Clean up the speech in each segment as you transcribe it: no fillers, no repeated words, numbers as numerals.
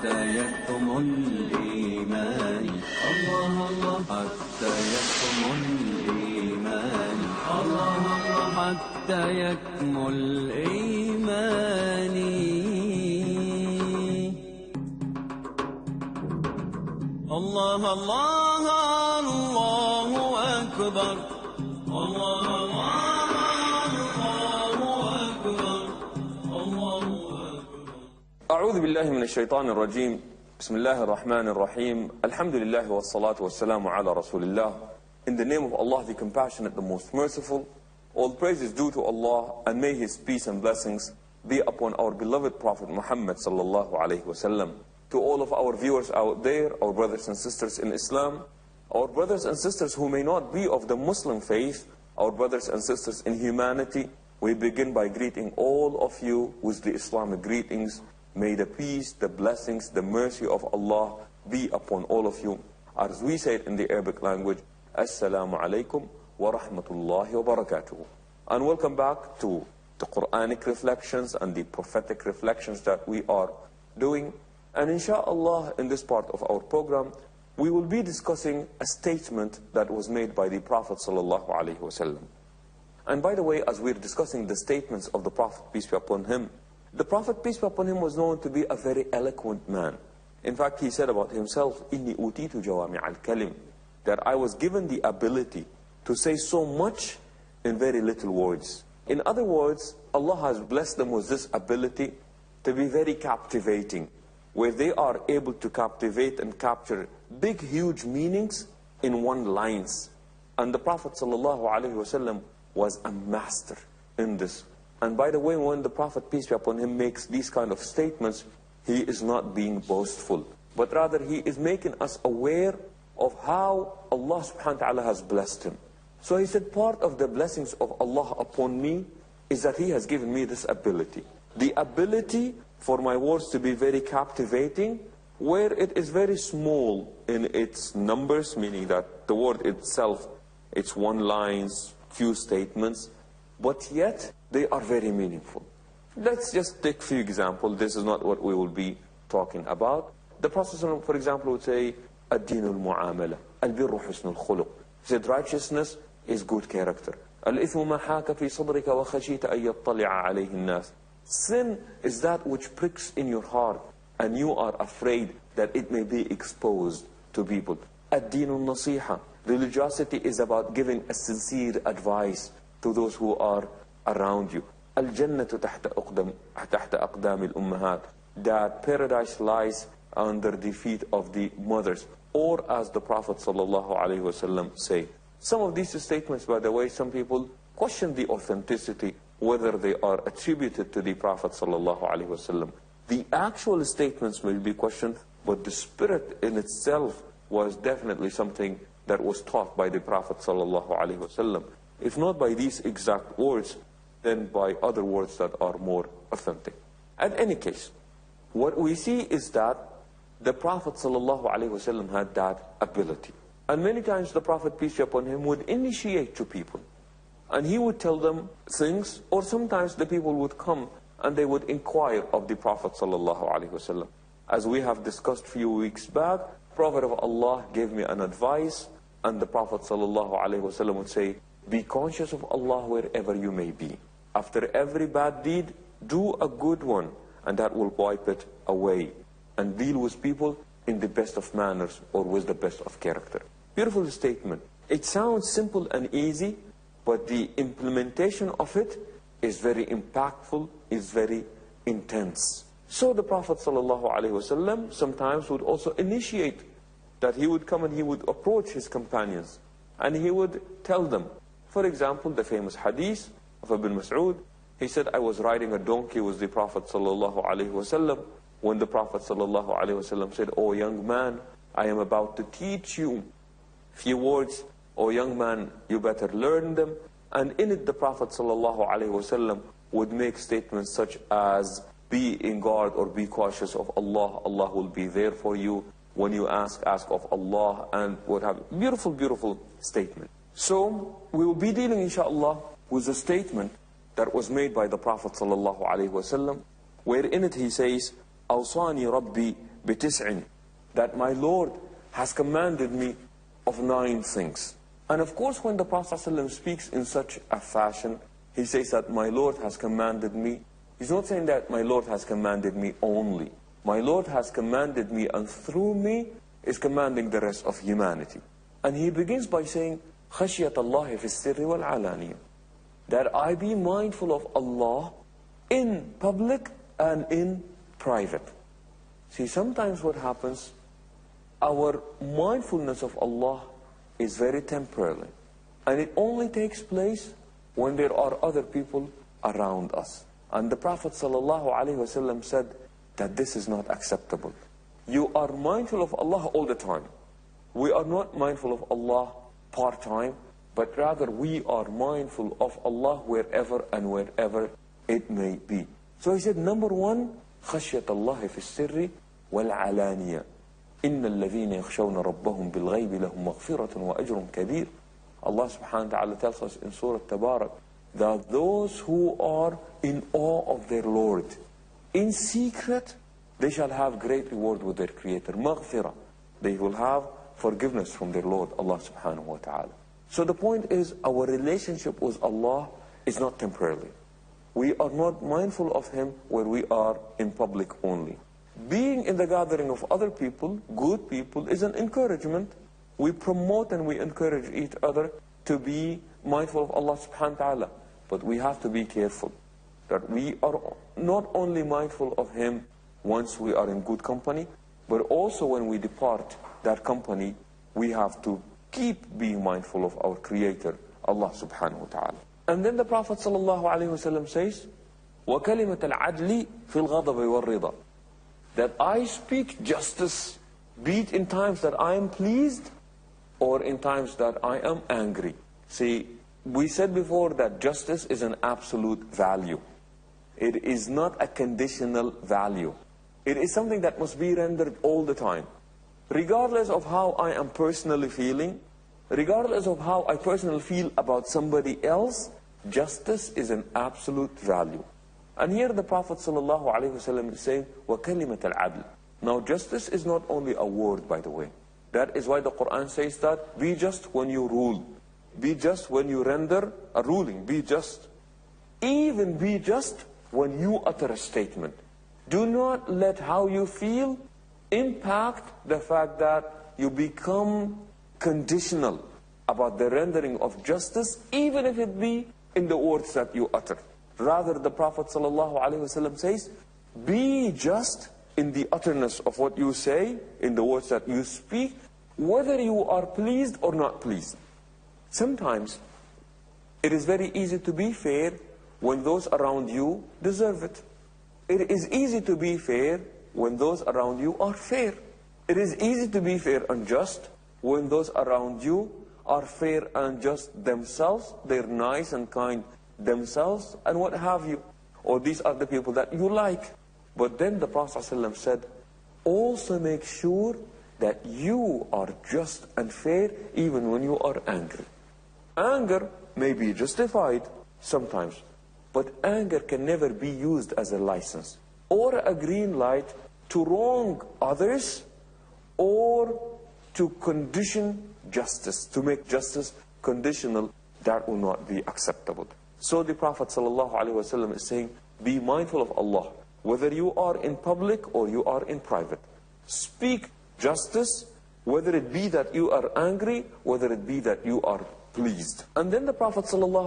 حتى يكمل الإيمان الله الله حتى يكمل الإيمان الله الله حتى يكمل الإيمان الله الله الله أكبر الله الله الله أكبر الله أكبر. أعوذ بالله من الشيطان الرجيم. بسم الله الرحمن الرحيم. الحمد لله والصلاة والسلام على رسول الله. In the name of Allah, the compassionate, the most merciful, all praise is due to Allah, and may His peace and blessings be upon our beloved Prophet Muhammad sallallahu alaihi wasallam. To all of our viewers out there, our brothers and sisters in Islam, our brothers and sisters who may not be of the Muslim faith, our brothers and sisters in humanity, we begin by greeting all of you with the Islamic greetings. May the peace, the blessings, the mercy of Allah be upon all of you. As we say it in the Arabic language, Assalamu alaikum wa rahmatullahi wa barakatuh. And welcome back to the Quranic reflections and the prophetic reflections that we are doing. And inshallah, in this part of our program, we will be discussing a statement that was made by the Prophet sallallahu alaihi wasallam. And by the way, as we're discussing the statements of the Prophet, peace be upon him, the Prophet, peace be upon him, was known to be a very eloquent man. In fact, he said about himself, "Inni utitu jawami al-kalim," that I was given the ability to say so much in very little words. In other words, Allah has blessed them with this ability to be very captivating, where they are able to captivate and capture big, huge meanings in one lines. And the Prophet ﷺ was a master in this. And by the way, when the Prophet, peace be upon him, makes these kind of statements, he is not being boastful, but rather he is making us aware of how Allah subhanahu wa ta'ala has blessed him. So he said, part of the blessings of Allah upon me is that He has given me this ability. The ability for my words to be very captivating, where it is very small in its numbers, meaning that the word itself, it's one lines, few statements, but yet they are very meaningful. Let's just take a few examples. This is not what we will be talking about. The Prophet, for example, would say, "Ad-din al-mu'amala, al-birru husn al-khuluq." He said, righteousness is good character. "Al-ithmu ma haka fi sadrika wa khashita an yattali'a alayhi an-nas." Sin is that which pricks in your heart, and you are afraid that it may be exposed to people. Ad-din al-nasiha. Religiosity is about giving a sincere advice to those who are around you. Al-jannatu tahta aqdam al-ummahat. That paradise lies under the feet of the mothers. Or as the Prophet ﷺ say. Some of these statements, by the way, some people question the authenticity, whether they are attributed to the Prophet ﷺ. The actual statements will be questioned, but the spirit in itself was definitely something that was taught by the Prophet ﷺ. If not by these exact words, then by other words that are more authentic. In any case, what we see is that the Prophet ﷺ had that ability. And many times the Prophet, peace be upon him, would initiate to people. And he would tell them things, or sometimes the people would come and they would inquire of the Prophet ﷺ. As we have discussed a few weeks back, Prophet of Allah gave me an advice, and the Prophet ﷺ would say, "Be conscious of Allah wherever you may be. After every bad deed, do a good one, and that will wipe it away. And deal with people in the best of manners, or with the best of character." Beautiful statement. It sounds simple and easy, but the implementation of it is very impactful, is very intense. So the Prophet ﷺ sometimes would also initiate that he would come and he would approach his companions and he would tell them. For example, the famous hadith of Ibn Mas'ud, he said, "I was riding a donkey with the Prophet ﷺ when the Prophet ﷺ said, 'O young man, I am about to teach you few words. O young man, you better learn them.' And in it the Prophet ﷺ would make statements such as, 'Be in guard or be cautious of Allah. Allah will be there for you. When you ask of Allah,' and what have you." Beautiful, beautiful statement. So we will be dealing, inshallah, with a statement that was made by the Prophet ﷺ, where in it he says, "Awsani Rabbi بِتِسْعٍ, that my Lord has commanded me of 9 things. And of course, when the Prophet ﷺ speaks in such a fashion, he says that my Lord has commanded me. He's not saying that my Lord has commanded me only. My Lord has commanded me, and through me is commanding the rest of humanity. And he begins by saying, خَشْيَةَ اللَّهِ فِي السِّرِّ وَالْعَلَانِيَةِ, that I be mindful of Allah in public and in private. See, sometimes what happens, our mindfulness of Allah is very temporary. And it only takes place when there are other people around us. And the Prophet ﷺ said that this is not acceptable. You are mindful of Allah all the time. We are not mindful of Allah part-time, but rather we are mindful of Allah wherever and wherever it may be. So he said, number 1, خَشْيَةَ اللَّهِ فِي السِّرِّ وَالْعَلَانِيَةِ إِنَّ الَّذِينَ يَخْشَوْنَ رَبَّهُمْ بِالْغَيْبِ لَهُمْ مَغْفِرَةٌ وَأَجْرٌ كَبِيرٌ. Allah subhanahu wa ta'ala tells us in Surah Tabarak that those who are in awe of their Lord, in secret, they shall have great reward with their Creator. Maghfirah. They will have forgiveness from their Lord, Allah subhanahu wa ta'ala. So the point is, our relationship with Allah is not temporary. We are not mindful of Him where we are in public only. Being in the gathering of other people, good people, is an encouragement. We promote and we encourage each other to be mindful of Allah subhanahu wa ta'ala. But we have to be careful that we are not only mindful of Him once we are in good company, but also when we depart that company, we have to keep being mindful of our Creator, Allah subhanahu wa ta'ala. And then the Prophet sallallahu alayhi wa sallam says, وَكَلِمَةَ الْعَدْلِ فِي الْغَضَبِ وَالرِّضَى, that I speak justice, be it in times that I am pleased or in times that I am angry. See, we said before that justice is an absolute value. It is not a conditional value. It is something that must be rendered all the time. Regardless of how I am personally feeling, regardless of how I personally feel about somebody else, justice is an absolute value. And here the Prophet ﷺ is saying, وَكَلِمَةَ الْعَدْلِ. Now justice is not only a word, by the way. That is why the Quran says that, be just when you rule. Be just when you render a ruling. Be just. Even be just when you utter a statement. Do not let how you feel impact the fact that you become conditional about the rendering of justice, even if it be in the words that you utter. Rather, the Prophet ﷺ says, be just in the utterness of what you say, in the words that you speak, whether you are pleased or not pleased. Sometimes, it is very easy to be fair when those around you deserve it. It is easy to be fair when those around you are fair. It is easy to be fair and just when those around you are fair and just themselves. They're nice and kind themselves and what have you. Or these are the people that you like. But then the Prophet ﷺ said, also make sure that you are just and fair even when you are angry. Anger may be justified sometimes, but anger can never be used as a license or a green light to wrong others or to condition justice, to make justice conditional. That will not be acceptable. So the Prophet ﷺ is saying, be mindful of Allah, whether you are in public or you are in private. Speak justice, whether it be that you are angry, whether it be that you are pleased. And then the Prophet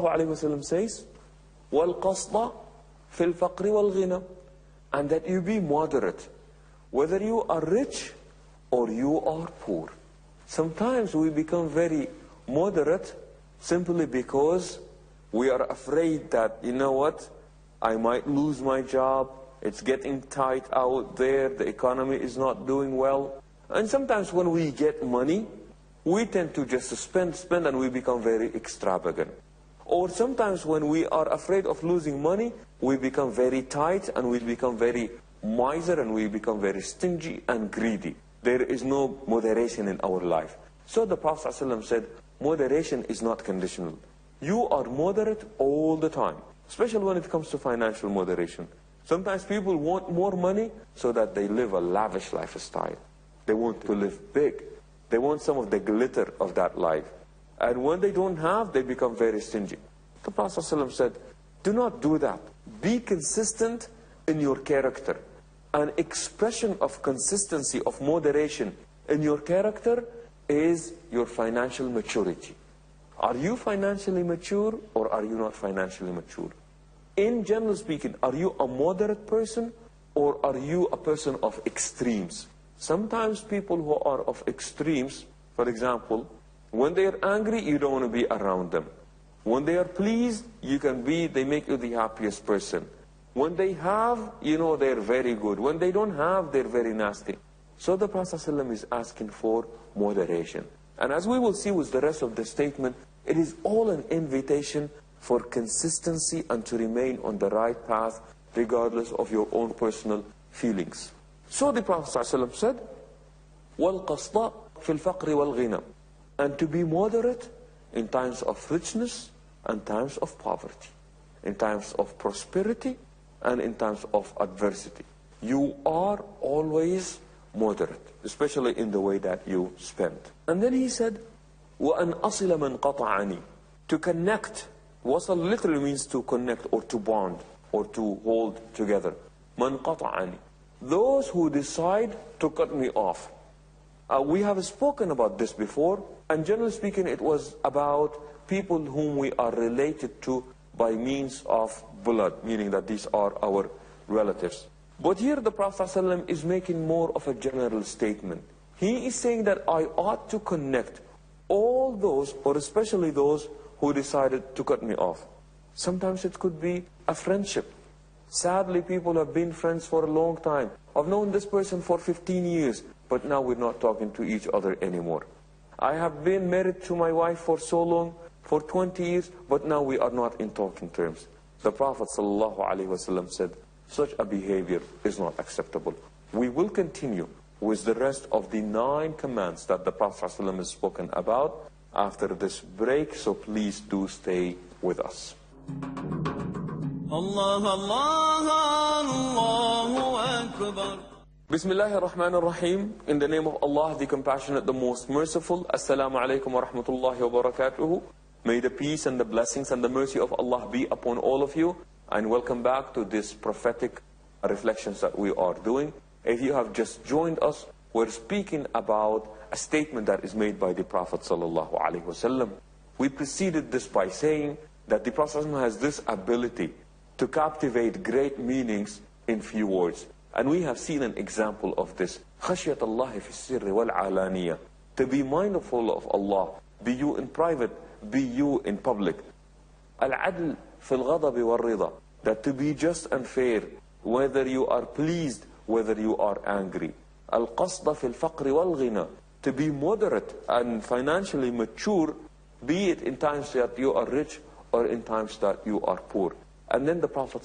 ﷺ says, وَالْقَصْدَ فِي الْفَقْرِ وَالْغِنَى, and that you be moderate, whether you are rich or you are poor. Sometimes we become very moderate simply because we are afraid that, you know what, I might lose my job, it's getting tight out there, the economy is not doing well. And sometimes when we get money, we tend to just spend, and we become very extravagant. Or sometimes when we are afraid of losing money, we become very tight and we become very miser and we become very stingy and greedy. There is no moderation in our life. So the Prophet ﷺ said, moderation is not conditional. You are moderate all the time, especially when it comes to financial moderation. Sometimes people want more money so that they live a lavish lifestyle. They want to live big. They want some of the glitter of that life. And when they don't have, they become very stingy. The Prophet ﷺ said, do not do that. Be consistent in your character. An expression of consistency, of moderation in your character is your financial maturity. Are you financially mature or are you not financially mature? In general speaking, are you a moderate person or are you a person of extremes? Sometimes people who are of extremes, for example, when they are angry, you don't want to be around them. When they are pleased, they make you the happiest person. When they have, they're very good. When they don't have, they're very nasty. So the Prophet ﷺ is asking for moderation. And as we will see with the rest of the statement, it is all an invitation for consistency and to remain on the right path regardless of your own personal feelings. So the Prophet ﷺ said, وَالْقَصْدَ فِي الْفَقْرِ وَالْغِنَى, and to be moderate in times of richness and times of poverty, in times of prosperity and in times of adversity. You are always moderate, especially in the way that you spend. And then he said, وَأَنْ أَصِلَ مَنْ قَطَعَنِي, to connect. Wasal literally means to connect or to bond or to hold together. مَنْ قَطَعَنِي, those who decide to cut me off. We have spoken about this before, and generally speaking it was about people whom we are related to by means of blood, meaning that these are our relatives. But here the Prophet ﷺ is making more of a general statement. He is saying that I ought to connect all those, or especially those who decided to cut me off. Sometimes it could be a friendship. Sadly, people have been friends for a long time. I've known this person for 15 years, but now we're not talking to each other anymore. I have been married to my wife for so long, for 20 years, but now we are not in talking terms. The Prophet ﷺ said, such a behavior is not acceptable. We will continue with the rest of the 9 commands that the Prophet ﷺ has spoken about after this break, so please do stay with us. Allah, Allah, Allahu Akbar. Bismillah ar-Rahman ar-Rahim. In the name of Allah, the Compassionate, the Most Merciful. Assalamu alaikum wa rahmatullahi wa barakatuhu. May the peace and the blessings and the mercy of Allah be upon all of you. And welcome back to this prophetic reflections that we are doing. If you have just joined us, we're speaking about a statement that is made by the Prophet sallallahu alaihi wasallam. We preceded this by saying that the Prophet has this ability to captivate great meanings in few words. And we have seen an example of this. خَشْيَةَ اللَّهِ فِي السِّرِّ وَالْعَلَانِيَةِ, to be mindful of Allah, be you in private, be you in public. Al-'adl fi al-ghadab wal-rida, that to be just and fair, whether you are pleased, whether you are angry. Al-qasda fi al-faqr wal-ghina, to be moderate and financially mature, be it in times that you are rich or in times that you are poor. And then the Prophet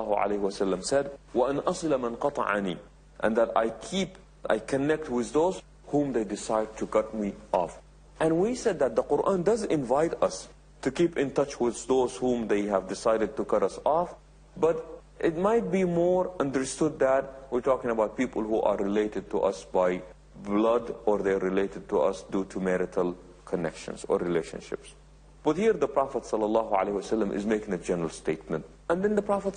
ﷺ said, وَأَنْ أَصِلَ مَنْ قَطَعَنِي, and that I connect with those whom they decide to cut me off. And we said that the Quran does invite us to keep in touch with those whom they have decided to cut us off, but it might be more understood that we're talking about people who are related to us by blood, or they're related to us due to marital connections or relationships. But here the Prophet ﷺ is making a general statement. And then the Prophet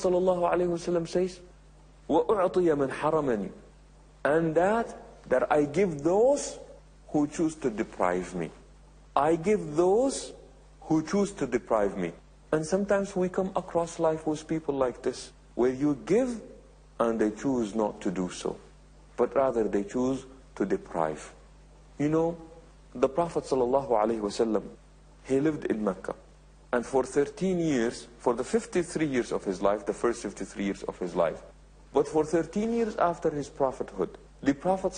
ﷺ says, وَأُعْطِيَ مَنْ حَرَمَنِي, and that I give those who choose to deprive me. I give those who choose to deprive me. And sometimes we come across life with people like this, where you give and they choose not to do so, but rather they choose to deprive. You know, the Prophet ﷺ, he lived in Mecca. And for 13 years, for the 53 years of his life, the first 53 years of his life, but for 13 years after his prophethood, the Prophet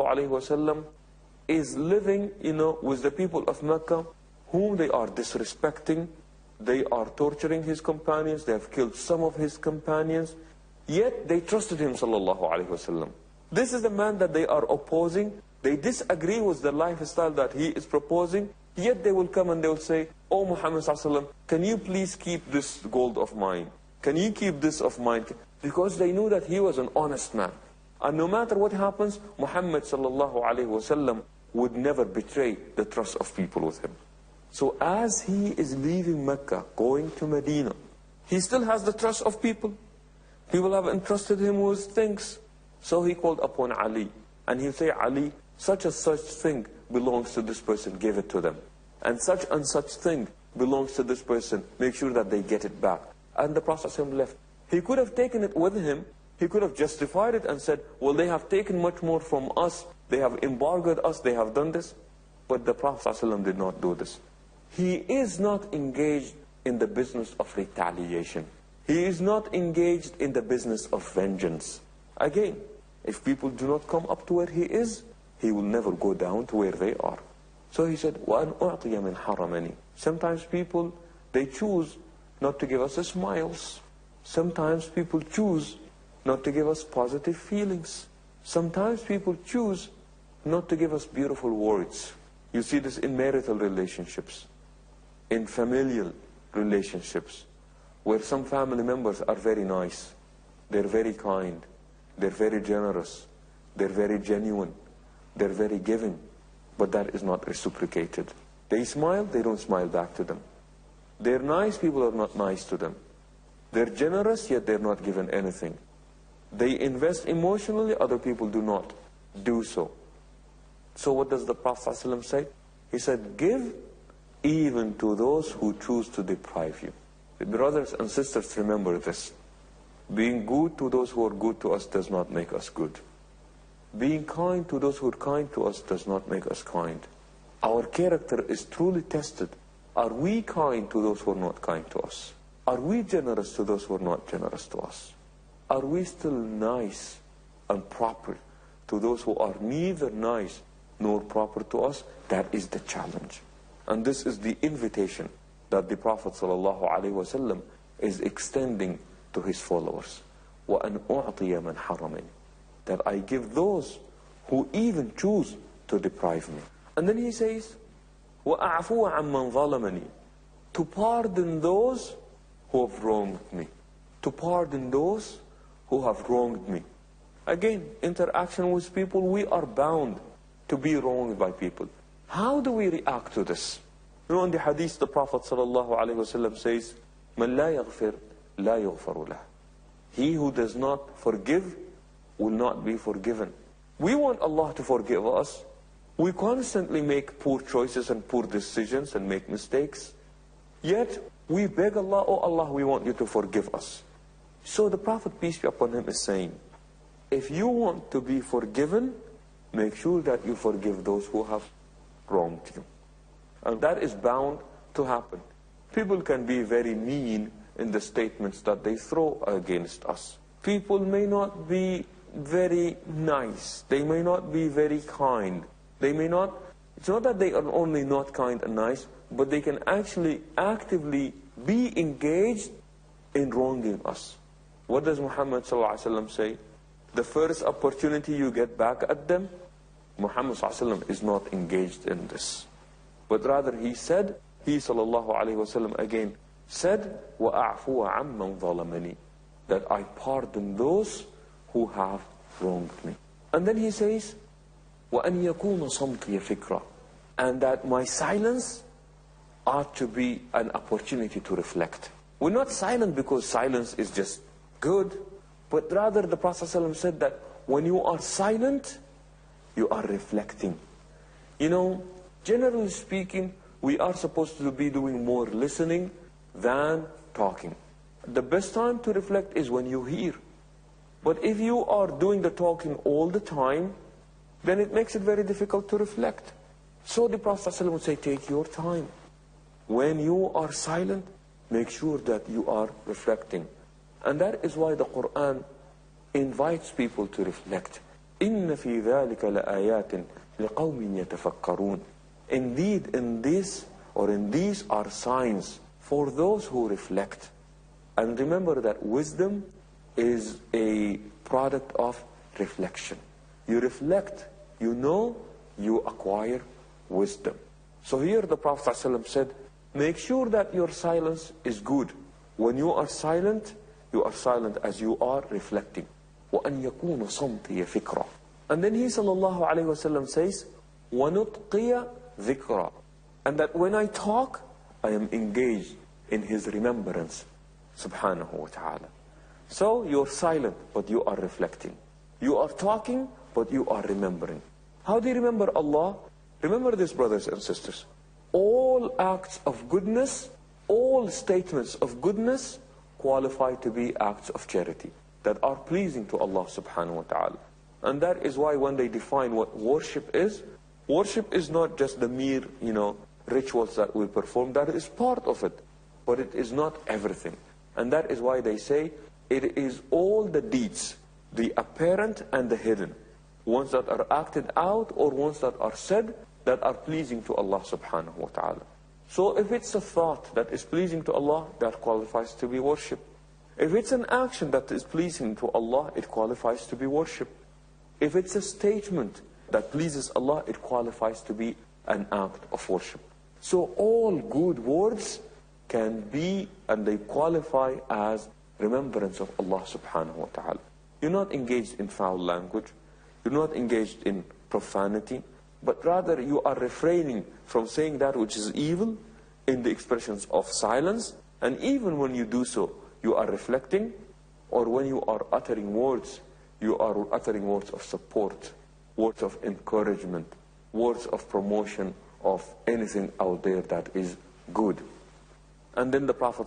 ﷺ is living, with the people of Mecca, whom they are disrespecting. They are torturing his companions. They have killed some of his companions. Yet they trusted him, ﷺ. This is the man that they are opposing. They disagree with the lifestyle that he is proposing. Yet they will come and they will say, "Oh Muhammad ﷺ, can you please keep this gold of mine? Can you keep this of mine? Because they knew that he was an honest man. And no matter what happens, Muhammad sallallahu alayhi wasallam would never betray the trust of people with him. So as he is leaving Mecca, going to Medina, he still has the trust of people. People have entrusted him with things. So he called upon Ali. And he'll say, Ali, such and such thing belongs to this person, give it to them. And such thing belongs to this person, make sure that they get it back. And the Prophet ﷺ left. He could have taken it with him. He could have justified it and said, well, they have taken much more from us. They have embargoed us. They have done this. But the Prophet ﷺ did not do this. He is not engaged in the business of retaliation. He is not engaged in the business of vengeance. Again, if people do not come up to where he is, he will never go down to where they are. So he said, وَأَنْ أُعْطِيَ مِنْ حَرَمَنِي. Sometimes people, they choose not to give us smiles. Sometimes people choose not to give us positive feelings. Sometimes people choose not to give us beautiful words. You see this in marital relationships, in familial relationships, where some family members are very nice, they're very kind, they're very generous, they're very genuine, they're very giving, but that is not reciprocated. They smile, they don't smile back to them. They're nice, people are not nice to them. They're generous, yet they're not given anything. They invest emotionally, other people do not do so. So what does the Prophet ﷺ say? He said, give even to those who choose to deprive you. Brothers and sisters, remember this. Being good to those who are good to us does not make us good. Being kind to those who are kind to us does not make us kind. Our character is truly tested. Are we kind to those who are not kind to us? Are we generous to those who are not generous to us? Are we still nice and proper to those who are neither nice nor proper to us? That is the challenge. And this is the invitation that the Prophet ﷺ is extending to his followers. وَأَنْ أُعْطِيَ مَنْ حَرَمِنِ. That I give those who even choose to deprive me. And then he says, وَأَعْفُوَ عَمَّنْ ظَلَمَنِي. To pardon those who have wronged me. To pardon those who have wronged me. Again, interaction with people, we are bound to be wronged by people. How do we react to this? You know, in the hadith, the Prophet ﷺ says, مَنْ لَا يَغْفِرْ لَا يُغْفَرُ لَهُ. He who does not forgive will not be forgiven. We want Allah to forgive us. We constantly make poor choices and poor decisions and make mistakes. Yet, we beg Allah, oh Allah, we want you to forgive us. So the Prophet, peace be upon him, is saying, if you want to be forgiven, make sure that you forgive those who have wronged you. And that is bound to happen. People can be very mean in the statements that they throw against us. People may not be very nice. They may not be very kind. They may not, it's not that they are only not kind and nice, but they can actually actively be engaged in wronging us. What does Muhammad ﷺ say? The first opportunity you get back at them, Muhammad ﷺ is not engaged in this. But rather he said, he ﷺ again said, وَأَعْفُوَ عَمَّنْ ظَلَمَنِي. That I pardon those who have wronged me. And then he says, وَأَنْ يَكُونَ صَمْتِيَ فِكْرًا. And that my silence ought to be an opportunity to reflect. We're not silent because silence is just good, but rather the Prophet ﷺ said that when you are silent, you are reflecting. You know, generally speaking, we are supposed to be doing more listening than talking. The best time to reflect is when you hear. But if you are doing the talking all the time, then it makes it very difficult to reflect. So the Prophet ﷺ would say, take your time. When you are silent, make sure that you are reflecting. And that is why the Quran invites people to reflect. إِنَّ فِي ذَلِكَ لَآيَاتٍ لِقَوْمٍ يَتَفَكَّرُونَ. Indeed, in these are signs for those who reflect. And remember that wisdom is a product of reflection. You reflect, you know, you acquire wisdom. So here the Prophet ﷺ said, make sure that your silence is good. When you are silent, You are silent as you are reflecting. وَأَنْ يَكُونَ صَمْتِيَ فِكْرًا. And then he sallallahu alayhi wa sallam says, وَنُطْقِيَ ذِكْرًا. And that when I talk, I am engaged in his remembrance, subhanahu wa ta'ala. So you're silent, but you are reflecting. You are talking, but you are remembering. How do you remember Allah? Remember this, brothers and sisters. All acts of goodness, all statements of goodness qualify to be acts of charity that are pleasing to Allah subhanahu wa ta'ala. And that is why when they define what worship is not just the mere, rituals that we perform. That is part of it, but it is not everything. And that is why they say it is all the deeds, the apparent and the hidden, ones that are acted out or ones that are said, that are pleasing to Allah subhanahu wa ta'ala. So if it's a thought that is pleasing to Allah, that qualifies to be worship. If it's an action that is pleasing to Allah, it qualifies to be worship. If it's a statement that pleases Allah, it qualifies to be an act of worship. So all good words can be, and they qualify as remembrance of Allah subhanahu wa ta'ala. You're not engaged in foul language. You're not engaged in profanity. But rather you are refraining from saying that which is evil in the expressions of silence. And even when you do so, you are reflecting. Or when you are uttering words, you are uttering words of support, words of encouragement, words of promotion of anything out there that is good. And then the Prophet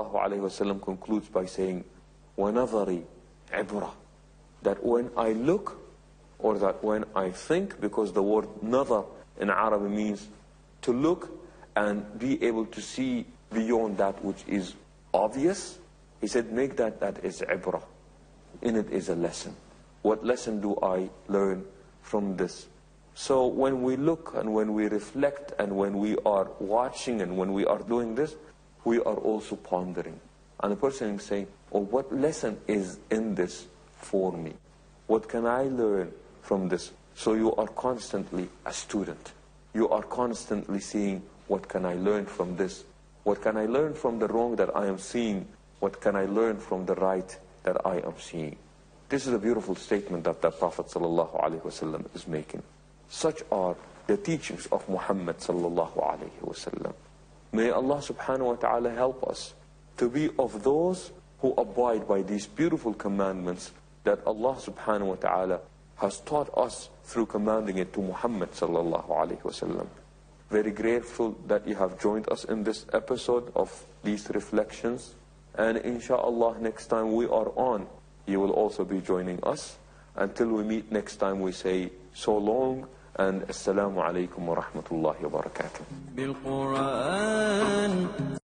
ﷺ concludes by saying, وَنَظَرِ عِبْرَةً. That when I look, or that when I think, because the word nazar in Arabic means to look and be able to see beyond that which is obvious. He said, make that is ibrah. In it is a lesson. What lesson do I learn from this? So when we look and when we reflect and when we are watching and when we are doing this, we are also pondering. And the person is saying, oh, what lesson is in this for me? What can I learn from this? So you are constantly a student. You are constantly seeing, what can I learn from this? What can I learn from the wrong that I am seeing? What can I learn from the right that I am seeing? This is a beautiful statement that the Prophet ﷺ is making. Such are the teachings of Muhammad ﷺ. May Allah subhanahu wa ta'ala help us to be of those who abide by these beautiful commandments that Allah subhanahu wa ta'ala has taught us through commanding it to Muhammad ﷺ. Very grateful that you have joined us in this episode of these reflections. And inshallah, next time we are on, you will also be joining us. Until we meet next time, we say so long and assalamu alaikum wa rahmatullahi wa barakatuh.